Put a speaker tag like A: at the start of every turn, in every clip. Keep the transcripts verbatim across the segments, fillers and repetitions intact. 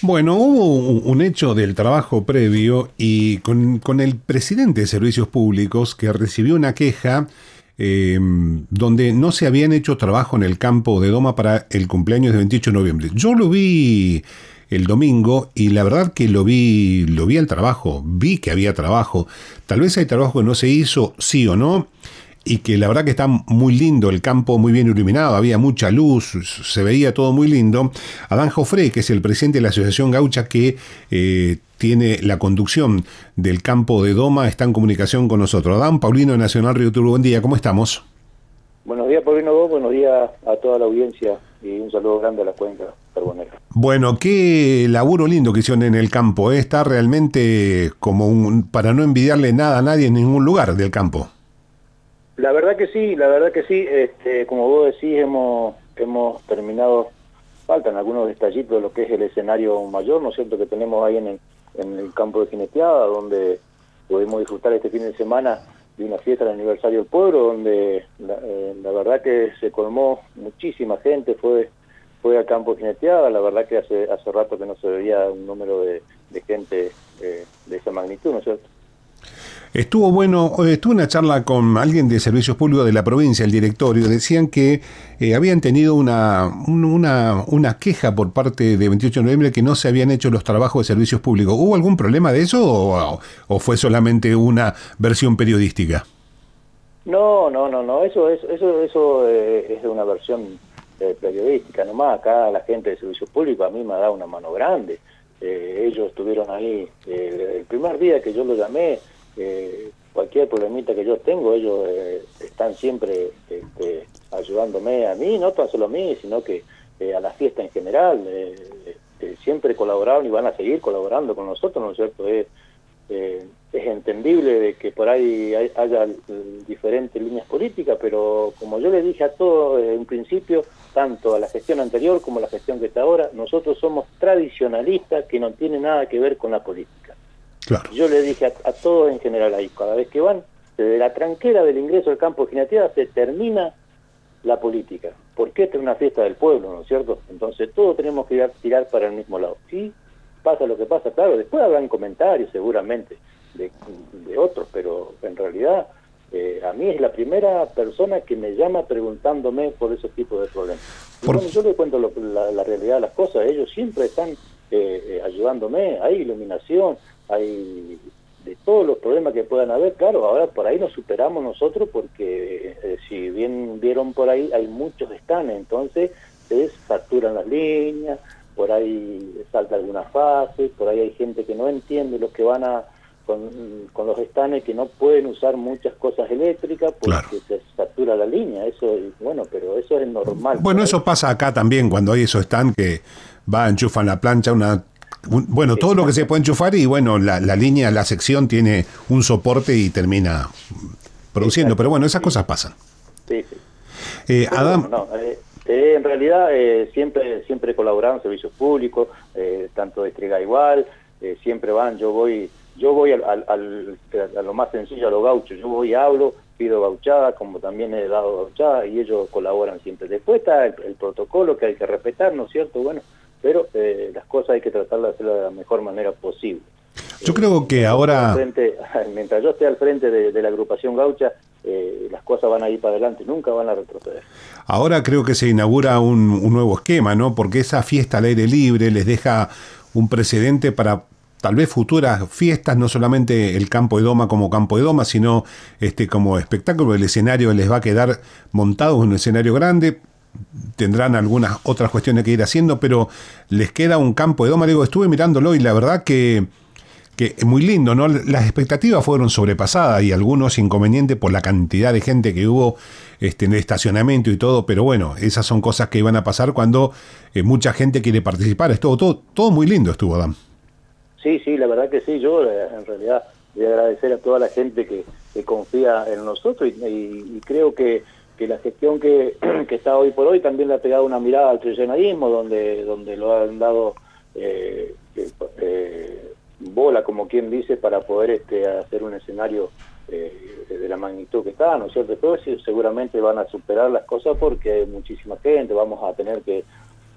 A: Bueno, hubo un, un hecho del trabajo previo y con, con el presidente de Servicios Públicos que recibió una queja eh, donde no se habían hecho trabajo en el campo de Doma para el cumpleaños de veintiocho de noviembre. Yo lo vi el domingo y la verdad que lo vi, lo vi al trabajo, vi que había trabajo. Tal vez hay trabajo que no se hizo, sí o no, y que la verdad que está muy lindo, el campo muy bien iluminado, había mucha luz, se veía todo muy lindo. Adán Jofré, que es el presidente de la Asociación Gaucha que eh, tiene la conducción del campo de Doma, está en comunicación con nosotros. Adán, Paulino de Nacional Río Turbio, buen día, ¿cómo estamos?
B: Buenos días, Paulino, vos, buenos días a toda la audiencia y un saludo grande a la cuenca carbonera.
A: Bueno, qué laburo lindo que hicieron en el campo, ¿eh? Está realmente como un, para no envidiarle nada a nadie en ningún lugar del campo.
B: La verdad que sí, la verdad que sí, este, como vos decís, hemos hemos terminado, faltan algunos detallitos de lo que es el escenario mayor, ¿no es cierto?, que tenemos ahí en el, en el campo de Jineteada, donde pudimos disfrutar este fin de semana de una fiesta del aniversario del pueblo, donde la, eh, la verdad que se colmó muchísima gente, fue fue al campo de Jineteada, la verdad que hace hace rato que no se veía un número de, de gente eh, de esa magnitud, ¿no es cierto?
A: Estuvo bueno, estuve una charla con alguien de Servicios Públicos de la provincia, el directorio, decían que eh, habían tenido una, una, una queja por parte de veintiocho de noviembre que no se habían hecho los trabajos de Servicios Públicos. ¿Hubo algún problema de eso o, o fue solamente una versión periodística?
B: No, no, no, no, eso es eso eso eh, es una versión eh, periodística nomás. Acá la gente de Servicios Públicos a mí me ha dado una mano grande. Eh, ellos estuvieron ahí eh, el primer día que yo lo llamé. Eh, cualquier problemita que yo tengo, ellos eh, están siempre este, ayudándome a mí, no tan solo a mí, sino que eh, a la fiesta en general. Eh, eh, siempre colaboraron y van a seguir colaborando con nosotros, ¿no es cierto? Es, eh, es entendible de que por ahí hay, haya eh, diferentes líneas políticas, pero como yo le dije a todos en un principio, tanto a la gestión anterior como a la gestión que está ahora, nosotros somos tradicionalistas que no tiene nada que ver con la política.
A: Claro.
B: Yo le dije a, a todos en general ahí, cada vez que van, desde la tranquera del ingreso al campo de Jineteada se termina la política, porque esta es una fiesta del pueblo, ¿no es cierto? Entonces todos tenemos que ir a tirar para el mismo lado. Sí, pasa lo que pasa, claro, después habrán comentarios seguramente de, de otros, pero en realidad eh, a mí es la primera persona que me llama preguntándome por ese tipo de problemas. Y por... bueno, yo le cuento lo, la, la realidad de las cosas, ellos siempre están eh, eh, ayudándome, hay iluminación, hay de todos los problemas que puedan haber, claro, ahora por ahí nos superamos nosotros porque eh, si bien vieron por ahí hay muchos estanes, entonces se saturan las líneas, por ahí salta alguna fase, por ahí hay gente que no entiende los que van a con, con los estanes, que no pueden usar muchas cosas eléctricas porque claro, se satura la línea, eso bueno, pero eso es normal.
A: Bueno, eso pasa acá también cuando hay esos stands que va, enchufan la plancha, una bueno, todo lo que se puede enchufar y bueno, la, la línea, la sección tiene un soporte y termina produciendo, pero bueno, esas cosas pasan.
B: Sí, sí.
A: Eh, Adán...
B: No, eh, eh, en realidad eh, siempre siempre colaboraron servicios públicos, eh, tanto de Estrega igual, eh, siempre van, yo voy yo voy al, al, al, a lo más sencillo, a los gauchos, yo voy y hablo, pido gauchada, como también he dado gauchada, y ellos colaboran siempre. Después está el, el protocolo que hay que respetar, ¿no es cierto? Bueno, pero eh, las cosas hay que tratar de hacerlas de la mejor manera posible.
A: Yo eh, creo que ahora...
B: Frente, mientras yo esté al frente de, de la agrupación gaucha, eh, las cosas van a ir para adelante, nunca van a retroceder.
A: Ahora creo que se inaugura un, un nuevo esquema, ¿no? Porque esa fiesta al aire libre les deja un precedente para tal vez futuras fiestas, no solamente el campo de Doma como campo de Doma, sino este como espectáculo. El escenario les va a quedar montado en un escenario grande. Tendrán algunas otras cuestiones que ir haciendo, pero les queda un campo de Doma. Digo, estuve mirándolo y la verdad que, que es muy lindo, ¿no? Las expectativas fueron sobrepasadas y algunos inconvenientes por la cantidad de gente que hubo este, en el estacionamiento y todo, pero bueno, esas son cosas que iban a pasar cuando eh, mucha gente quiere participar. Estuvo todo, todo muy lindo, estuvo, Dan.
B: Sí, sí, la verdad que sí. Yo eh, en realidad voy a agradecer a toda la gente que, que confía en nosotros y, y, y creo que que la gestión que, que está hoy por hoy también le ha pegado una mirada al tradicionalismo, donde donde lo han dado eh, eh, bola, como quien dice, para poder este hacer un escenario eh, de la magnitud que está, ¿no es cierto? Después seguramente van a superar las cosas porque hay muchísima gente, vamos a tener que,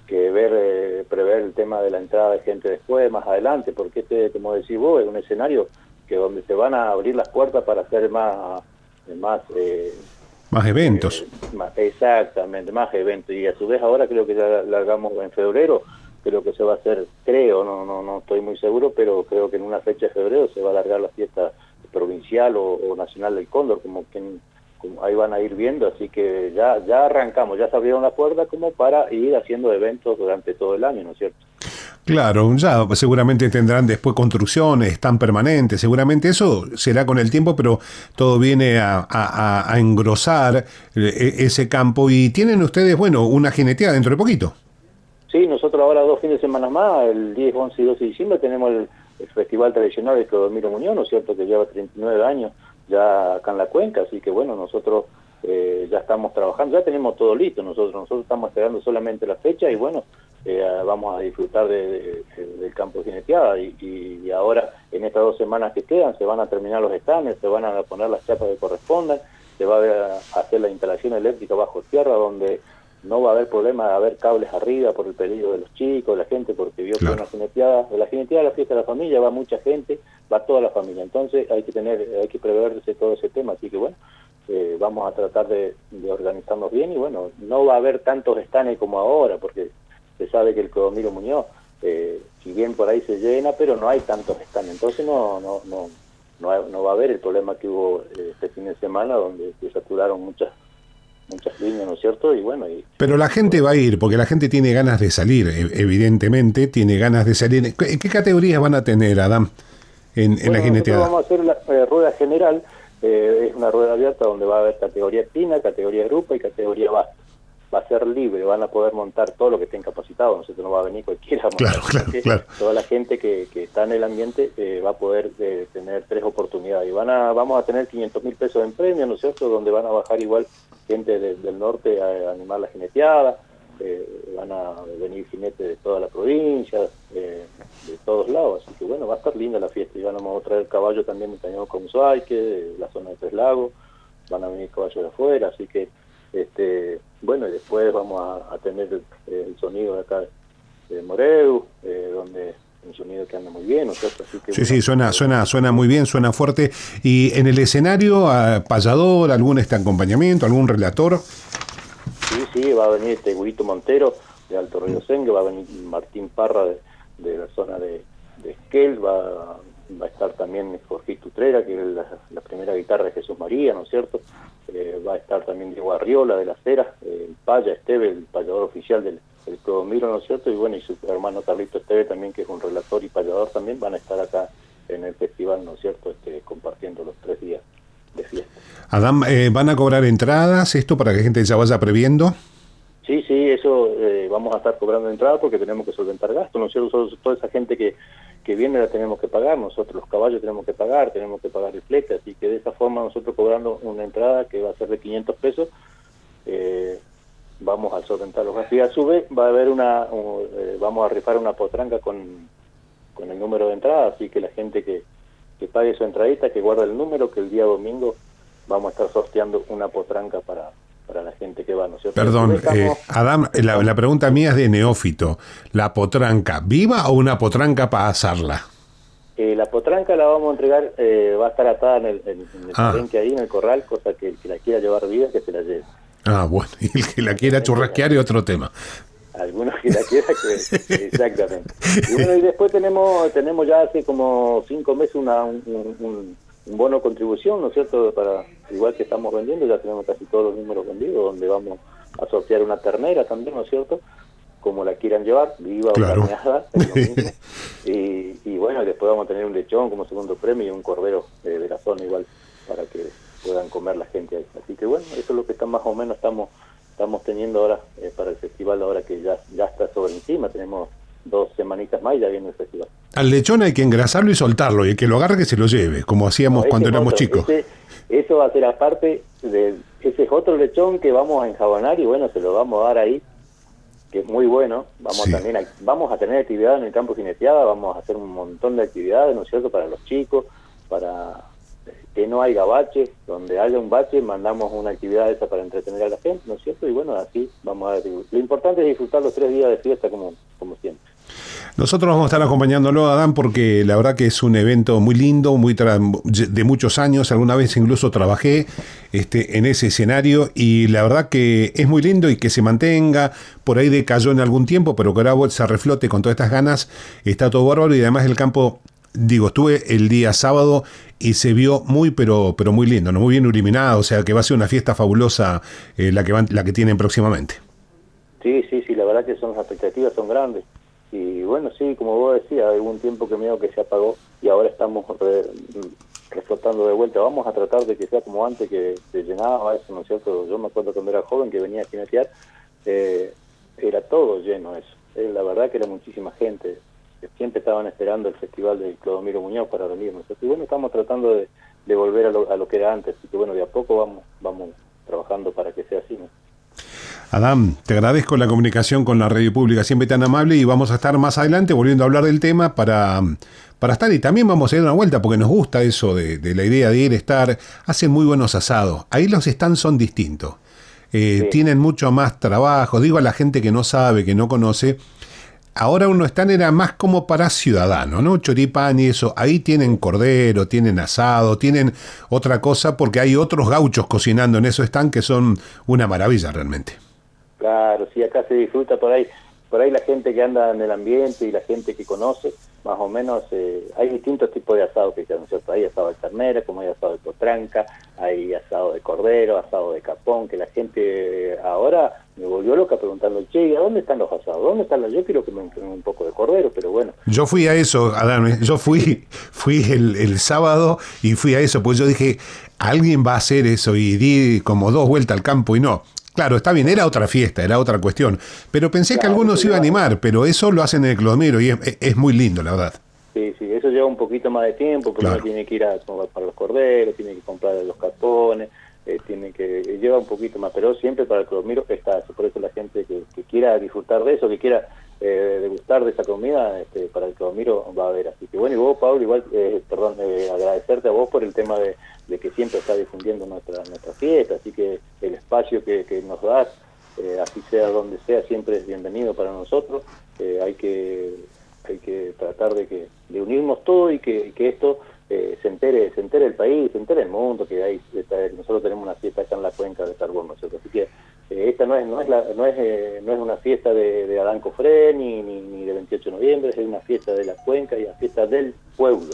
B: que ver, eh, prever el tema de la entrada de gente después, más adelante, porque este, como decís vos, es un escenario que donde se van a abrir las puertas para hacer más, más, eh,
A: más eventos.
B: Eh, más, exactamente, más eventos. Y a su vez ahora creo que ya largamos en febrero, creo que se va a hacer, creo, no, no, no estoy muy seguro, pero creo que en una fecha de febrero se va a alargar la fiesta provincial o, o nacional del Cóndor, como que como ahí van a ir viendo, así que ya ya arrancamos, ya se abrieron las puertas como para ir haciendo eventos durante todo el año, ¿no es cierto?
A: Claro, ya seguramente tendrán después construcciones, están permanentes, seguramente eso será con el tiempo, pero todo viene a, a, a engrosar ese campo. Y tienen ustedes, bueno, una jineteada dentro de poquito.
B: Sí, nosotros ahora dos fines de semana más, el diez, once y doce de diciembre, tenemos el, el Festival Tradicional de Clodomiro Muñoz, ¿no es cierto?, que lleva treinta y nueve años ya acá en la cuenca, así que bueno, nosotros eh, ya estamos trabajando, ya tenemos todo listo, nosotros nosotros estamos esperando solamente la fecha y bueno, eh, vamos a disfrutar de, de, de, del campo de jineteada y, y, y ahora en estas dos semanas que quedan se van a terminar los estándares, se van a poner las chapas que correspondan, se va a hacer la instalación eléctrica bajo tierra donde no va a haber problema de haber cables arriba por el peligro de los chicos, de la gente, porque vio claro. que una jineteada, de la jineteada a la fiesta de la familia va mucha gente, va toda la familia, entonces hay que tener, hay que preverse todo ese tema, así que bueno, eh, vamos a tratar de, de organizarnos bien y bueno, no va a haber tantos estanes como ahora, porque se sabe que el Clodomiro Muñoz, eh, si bien por ahí se llena, pero no hay tantos estanes, entonces no, no, no, no, hay, no va a haber el problema que hubo eh, este fin de semana, donde se saturaron muchas muchas líneas, ¿no es cierto? Y bueno, y,
A: pero la gente va a ir, porque la gente tiene ganas de salir, evidentemente, tiene ganas de salir. ¿Qué, qué categorías van a tener, Adam, en,
B: bueno,
A: en la jineteada?
B: Vamos a hacer la eh, rueda general, eh, es una rueda abierta donde va a haber categoría tina, categoría grupo y categoría basta. Va a ser libre, van a poder montar todo lo que estén capacitados, no sé, no va a venir cualquiera a montar,
A: claro, claro, claro.
B: Toda la gente que, que está en el ambiente eh, va a poder eh, tener tres oportunidades y van a vamos a tener quinientos mil pesos en premio, ¿no es cierto?, donde van a bajar igual gente de, del norte a, a animar la jineteada, eh, van a venir jinetes de toda la provincia, eh, de todos lados, así que bueno, va a estar linda la fiesta y van a traer caballo también de Cañón con Suaique, de la zona de Tres Lagos, van a venir caballos de afuera, así que este bueno, y después vamos a, a tener el, el sonido de acá de Moreu, eh, donde un sonido que anda muy bien, ¿no es cierto? Así que,
A: sí,
B: bueno,
A: sí, suena, suena, suena muy bien, suena fuerte. Y en el escenario, uh, payador, algún este acompañamiento, algún relator.
B: Sí, sí, va a venir este Guito Montero de Alto Río Sengue, va a venir Martín Parra de, de la zona de, de Esquel, va, va a estar también Jorge Utrera, que es la, la primera guitarra de Jesús María, ¿no es cierto? Eh, va a estar también Diego Arriola de Las Heras, eh, el Paya Esteve, el payador oficial del, del Clodomiro, ¿no es cierto? Y bueno, y su hermano Carlito Esteve también, que es un relator y payador también, van a estar acá en el festival, ¿no es cierto?, este, compartiendo los tres días de fiesta.
A: Adam, eh, ¿van a cobrar entradas esto para que la gente ya vaya previendo?
B: Sí, sí, eso eh, vamos a estar cobrando entradas porque tenemos que solventar gastos, ¿no es cierto? Toda esa gente que, que viene la tenemos que pagar, nosotros los caballos tenemos que pagar, tenemos que pagar el flete, así que de esa forma nosotros cobrando una entrada que va a ser de quinientos pesos, eh, vamos a solventar los gastos. Y a su vez va a haber una, un, eh, vamos a rifar una potranca con, con el número de entrada, así que la gente que, que pague su entradita, que guarde el número, que el día domingo vamos a estar sorteando una potranca para... para la gente que va, ¿no es cierto?
A: Perdón,
B: estamos...
A: eh, Adam, la, la pregunta mía es de neófito. ¿La potranca viva o una potranca para asarla?
B: Eh, la potranca la vamos a entregar, eh, va a estar atada en el, en, en el
A: ah.
B: palenque ahí, en el corral, cosa que el que la quiera llevar viva, que se la lleve.
A: Ah, bueno, y el que la quiera churrasquear es otro tema.
B: Algunos que la quiera, que exactamente. Y bueno, y después tenemos tenemos ya hace como cinco meses una, un, un, un bono contribución, ¿no es cierto?, para igual que estamos vendiendo, ya tenemos casi todos los números vendidos, donde vamos a sortear una ternera también, ¿no es cierto?, como la quieran llevar, viva
A: claro.
B: o carneada, es lo mismo. y, y bueno, después vamos a tener un lechón como segundo premio y un cordero eh, de la zona igual, para que puedan comer la gente ahí. Así que bueno, eso es lo que está más o menos estamos estamos teniendo ahora eh, para el festival, ahora que ya, ya está sobre encima, tenemos dos semanitas más y ya viene el festival.
A: Al lechón hay que engrasarlo y soltarlo, y el que lo agarre que se lo lleve, como hacíamos no, cuando éramos
B: otro,
A: chicos.
B: Ese, eso va a ser aparte, de ese es otro lechón que vamos a enjabonar y bueno, se lo vamos a dar ahí, que es muy bueno. Vamos sí. también a, vamos a tener actividades en el campo jineteada, vamos a hacer un montón de actividades, ¿no es cierto?, para los chicos, para que no haya baches, donde haya un bache mandamos una actividad esa para entretener a la gente, ¿no es cierto? Y bueno, así vamos a ver. Lo importante es disfrutar los tres días de fiesta como, como siempre.
A: Nosotros vamos a estar acompañándolo, Adán, porque la verdad que es un evento muy lindo, muy tra- de muchos años. Alguna vez incluso trabajé este, en ese escenario y la verdad que es muy lindo y que se mantenga. Por ahí decayó en algún tiempo, pero que ahora se reflote con todas estas ganas. Está todo bárbaro y además el campo, digo, estuve el día sábado y se vio muy, pero pero muy lindo, ¿no? Muy bien iluminado, o sea que va a ser una fiesta fabulosa eh, la que van, la que tienen próximamente.
B: Sí, sí, sí, la verdad que son las expectativas son grandes. Y bueno, sí, como vos decías, hay un tiempo que medio que se apagó y ahora estamos re, reflotando de vuelta. Vamos a tratar de que sea como antes, que se llenaba eso, ¿no es cierto? Yo me acuerdo cuando era joven que venía a jinetear, eh, era todo lleno eso. Eh, la verdad que era muchísima gente, que siempre estaban esperando el festival de Clodomiro Muñoz para venir, ¿no es cierto? Y bueno, estamos tratando de, de volver a lo, a lo que era antes, así que bueno, de a poco vamos, vamos trabajando para que sea así, ¿no?
A: Adán, te agradezco la comunicación con la radio pública, siempre tan amable, y vamos a estar más adelante volviendo a hablar del tema para, para estar, y también vamos a ir a una vuelta porque nos gusta eso de, de la idea de ir, estar, hacen muy buenos asados, ahí los stands son distintos, eh, sí. Tienen mucho más trabajo, digo a la gente que no sabe, que no conoce, ahora uno stand era más como para ciudadanos, ¿no? Choripán y eso, ahí tienen cordero, tienen asado, tienen otra cosa porque hay otros gauchos cocinando en esos stands que son una maravilla realmente.
B: Claro, sí, acá se disfruta por ahí, por ahí la gente que anda en el ambiente y la gente que conoce, más o menos, eh, hay distintos tipos de asado que se ¿no es cierto? Hay asado de ternera, como hay asado de potranca, hay asado de cordero, asado de capón, que la gente eh, ahora me volvió loca preguntando, che, ¿a dónde están los asados? ¿Dónde están los? Yo quiero que me entren un poco de cordero, pero bueno.
A: Yo fui a eso, Adán, yo fui, fui el, el sábado y fui a eso, pues yo dije, alguien va a hacer eso y di como dos vueltas al campo y no. Claro, está bien, era otra fiesta, era otra cuestión, pero pensé claro, que algunos se iban a animar, pero eso lo hacen en el Clodomiro y es, es muy lindo, la verdad.
B: Sí, sí, eso lleva un poquito más de tiempo, porque claro. Uno tiene que ir a para los corderos, tiene que comprar los capones, eh, tiene que lleva un poquito más, pero siempre para el Clodomiro está eso, por eso la gente que, que quiera disfrutar de eso, que quiera eh, degustar de esa comida, este, para el Clodomiro va a haber. Así que bueno, y vos, Pablo, igual, eh, perdón, eh, agradecerte a vos por el tema de, de que siempre está difundiendo nuestra nuestra fiesta, así que el espacio que, que nos das, eh, así sea donde sea, siempre es bienvenido para nosotros. Eh, hay que hay que tratar de que de unirnos todos y que, que esto eh, se entere se entere el país, se entere el mundo, que hay nosotros tenemos una fiesta acá en la cuenca de Carbón, ¿no es cierto? Así que eh, esta no es no es la, no es eh, no es una fiesta de, de Adán Cofré ni, ni ni de veintiocho de noviembre, es una fiesta de la cuenca y la fiesta del pueblo.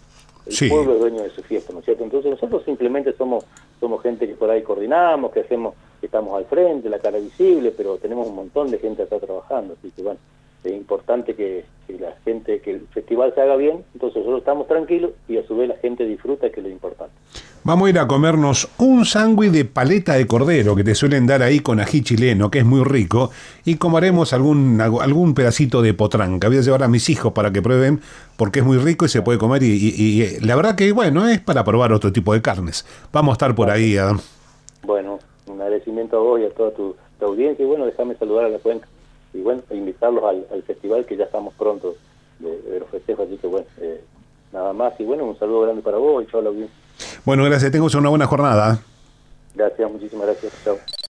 B: El sí. pueblo es dueño de su fiesta, ¿no es cierto? Entonces nosotros simplemente somos somos gente que por ahí coordinamos, que hacemos, que estamos al frente, la cara visible, pero tenemos un montón de gente acá trabajando, así que bueno, es importante que, que la gente, que el festival se haga bien, entonces nosotros estamos tranquilos y a su vez la gente disfruta, que es lo importante.
A: Vamos a ir a comernos un sándwich de paleta de cordero que te suelen dar ahí con ají chileno, que es muy rico, y comeremos algún algún pedacito de potranca. Voy a llevar a mis hijos para que prueben, porque es muy rico y se puede comer, y, y, y la verdad que, bueno, es para probar otro tipo de carnes. Vamos a estar por ahí, Adam.
B: Bueno, un agradecimiento a vos y a toda tu, tu audiencia, y bueno, déjame saludar a la cuenca, y bueno, invitarlos al, al festival, que ya estamos pronto de, de los festejos, así que bueno, eh, nada más, y bueno, un saludo grande para vos y chao a la audiencia.
A: Bueno, gracias, tengo una buena jornada.
B: Gracias, muchísimas gracias, chao.